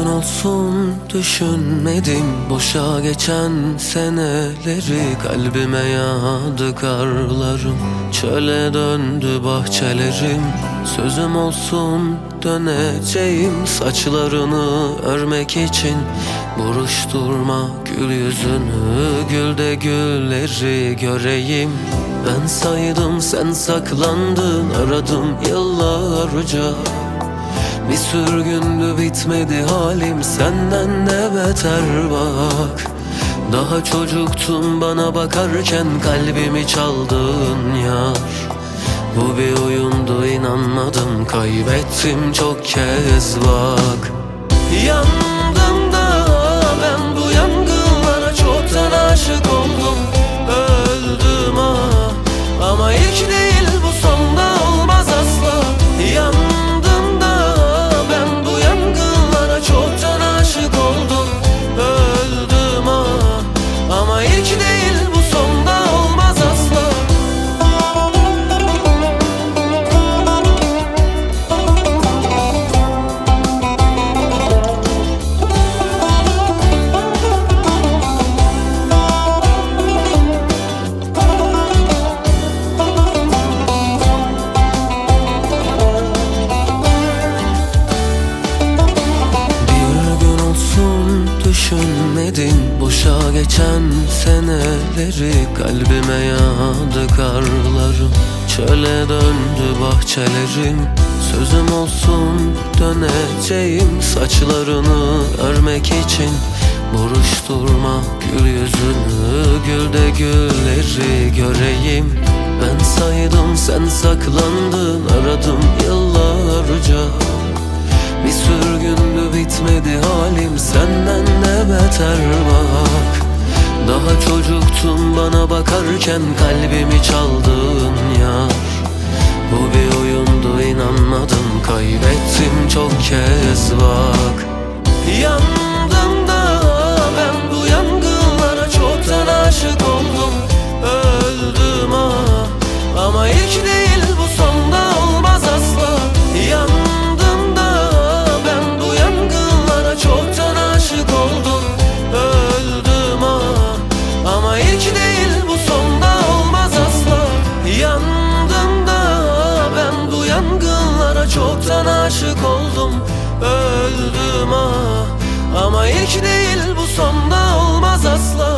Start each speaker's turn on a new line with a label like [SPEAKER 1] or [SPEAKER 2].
[SPEAKER 1] olsun düşünmedim boşa geçen seneleri. Kalbime yağdı karlarım, çöle döndü bahçelerim. Sözüm olsun döneceğim saçlarını örmek için. Buruşturma gül yüzünü, gül de gülleri göreyim. Ben saydım sen saklandın, aradım yıllarca. Bir sürgündü bitmedi halim, senden de beter bak. Daha çocuktum bana bakarken, kalbimi çaldın yar. Bu bir oyundu inanmadım, kaybettim çok kez bak. Yandım da ben bu yangınlara çoktan aşık oldum. Öldüm ama ilk değil bu sonda olmaz asla. Yandım da ben bu yangınlara çoktan aşık oldum. Öldüm ama ilk değil bu sonda olmaz asla. Düşünmedin boşa geçen seneleri. Kalbime yağdı karlarım, çöle döndü bahçelerim. Sözüm olsun döneceğim saçlarını örmek için. Buruşturma gül yüzünü, gül de gülleri göreyim. Ben saydım sen saklandın, aradım yıllarca. Bir sürgündü bitmedi halim, senden de beter bak. Daha çocuktum bana bakarken, kalbimi çaldın yar. Bu bir oyundu inanmadım, kaybettim çok kez bak. Yandım da ben bu yangınlara çoktan aşık oldum. Öldüm ama ilk değil bu sonda olmaz asla. Yandım da ben bu yangınlara çoktan aşık oldum. Öldüm ama ilk değil bu sonda olmaz asla. Yandım da ben bu yangınlara çoktan aşık oldum. Öldüm ama ilk değil bu sonda olmaz asla.